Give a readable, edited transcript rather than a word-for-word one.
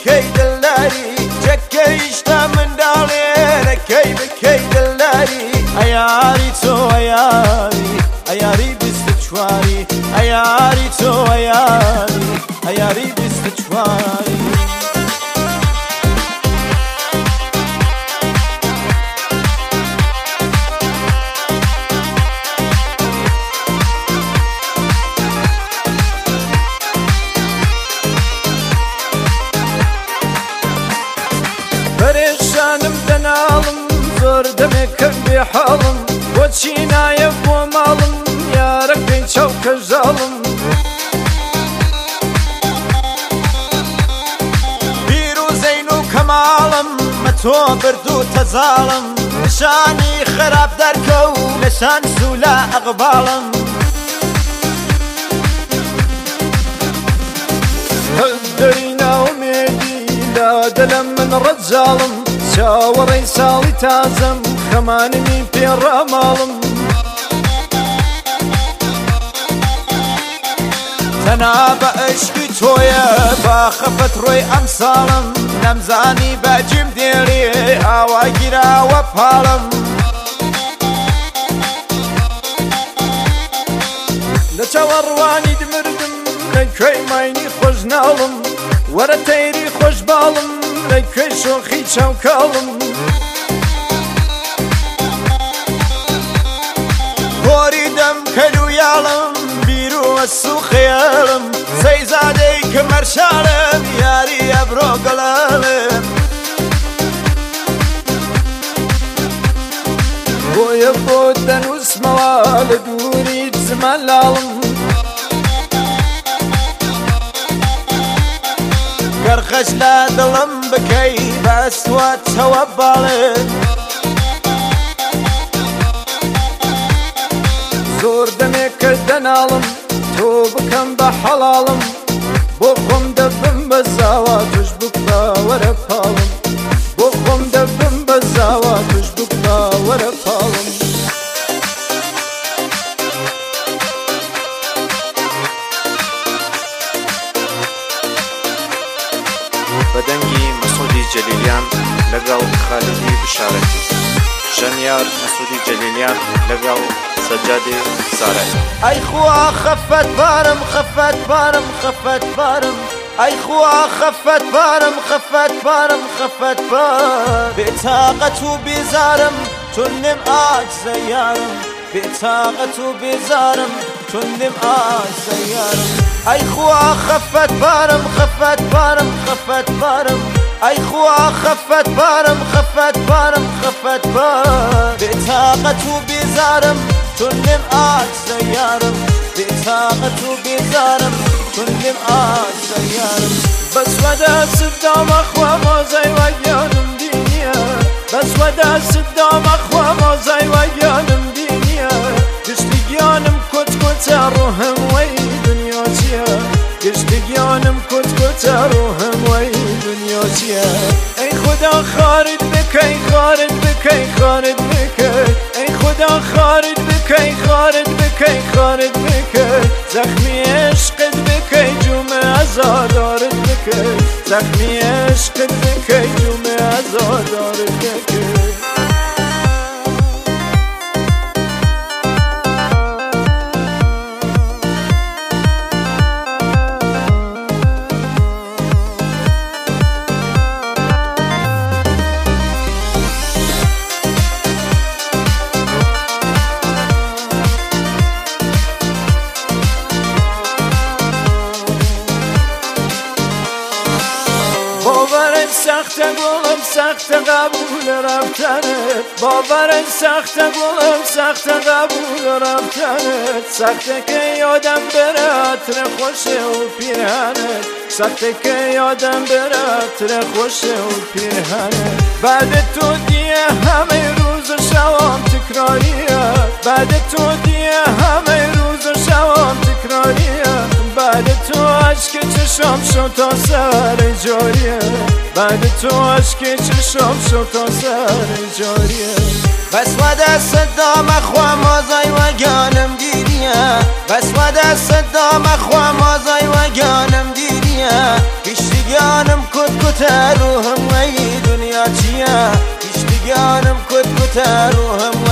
بکەی دڵداری جەکەیشتە منداڵێنەکەی بکەی دڵداری ئەیاری تۆ ئەیاری بیستە چواری ئەیاری تۆ ئەیاری بیستە چواری پەرێشانم دەناڵم زۆر دەمێک کرد بێ حاڵم بۆچی نایە بۆ ماڵم یارەکەی چاوکە ژاڵم پیرۆزەین و کەماڵم مەتۆ بردو تەزاڵم نیشانی خراپ دەرکە و لەشان سوولە ئەقباڵم هەڵدەری ناومێدی دەلم من ڕەجاڵم چاوەڕێی ساڵی تازەم خەمانمی پێڕاماڵم تەنا بە عشقی تۆیە با خەفەت ڕۆی ئەم ساڵم نەمزانی بەجیم دێڵێ ئاوا گیراوە پاڵم لە چاوەڕوانی دمردم لە کوێی ماینی خۆش ناڵم وەرە تەیری خۆش باڵم لە کوێی شۆخی چاوکاڵم گۆری دەم کەلویاڵم بیرۆوە سو خەیاڵم سەیزادەی کەمەرشاڵم یاری ئەبرۆ گەڵاڵم بۆیە بۆ دەنووسمەوە لە دووری زمان لاڵم گەرخەش لە دڵم بکەی بەسواتەوە باڵێت زۆر دەمێک کە دەناڵم تۆ بکەم بە حەڵاڵم بۆ خۆم دەبم بە زاوا توش بکە وەرە پاڵم بۆ خۆم دەبم بە زاوا توش بکە وەرە پاڵم بەدەنگی مەسعودی جەلیلیان لەگەڵ خالیدی بشارەتی ژەنیار مەسعودی جەلیلیان لەگەڵ سەجادی سارایی ئەی خوا خەفەت بارم خەفەت بارم خەفەت بارم ئەی خوا خەفەت بارم خەفەت بارم خەفەت بار بێتاقەت و بێزارم چون نم ئاجزە یارم بێتاقەت و بێزارم چون نم ئاجزە یارم ئەی خوا خەفەت بارم خەفەت بارم خەفەت بارم ئەی خوا خەفەت بارم خەفەت بارم خەفەت بار بێتاقەت و بێزارم چون نم ئاجزە یارم بێتاقەت و بێزارم چون نم ئاجزە یارم بەسوەدە سدامە خوا مۆزەی وەگیانم دینیە بەسوەدە سدامە خوا مۆزەی وەگیانم دینیە گشتی گیانم کوت کوتە ڕووهم وەی دنیا چیە گشتی گیانم کوت کوتە ڕووهم وەی دنیا چیە ئەی خوددا خارت بکەی خارت بکەی خارت بکەی ئەی خوددا خارت بکەی خارت بکەی خارت بکەی زەخمی عشقت بکەی جومە ئەزادارت بکەی زەخمی عشقت بکەی جومە ئەزادارت بکەی باورت سخته گلم سخته قبول رفتنت باورت سخته گلم سخته قبول رفتنت سخته که یادم بره عطر خوشه و پیرهنت سخته که یادم بره عطر خوشه و پیرهنت بعد تو دیگه همه روز و شبام تکراریه بعد تو دیگه همه روز و شبام تکراریه بعد تو عشق چشام شد تا سر جاریه بعد تو عشق چشام شد تا سر جاریه بس و دست دام خواه مازای و گانم دیریه بس و دست دام خواه مازای و گانم دیریه کشتی گانم کت کت بتر وهم أي دنيا تيا يشتقانم كنت بتر وهم